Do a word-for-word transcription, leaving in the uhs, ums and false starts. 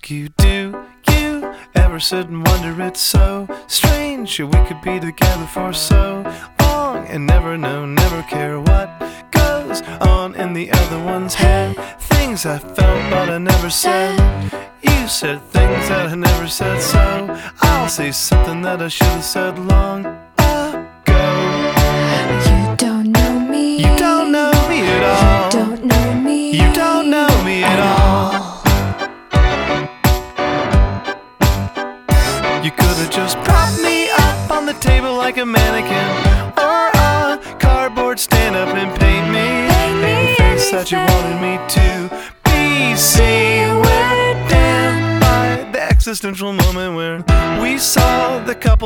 like you do. You ever sit and wonder it's so strange we could be together for so long and never know, never care what goes on in the other one's head. Things I felt but I never said. You said things that I never said, so I'll say something that I should have said long ago. You don't know me. You don't know me at all. You don't know me. You don't know me at all. You could have just propped me up on the table like a mannequin, or a cardboard stand up and paint me the face that you wanted me to be. See, we're damned by the existential moment where we saw the couple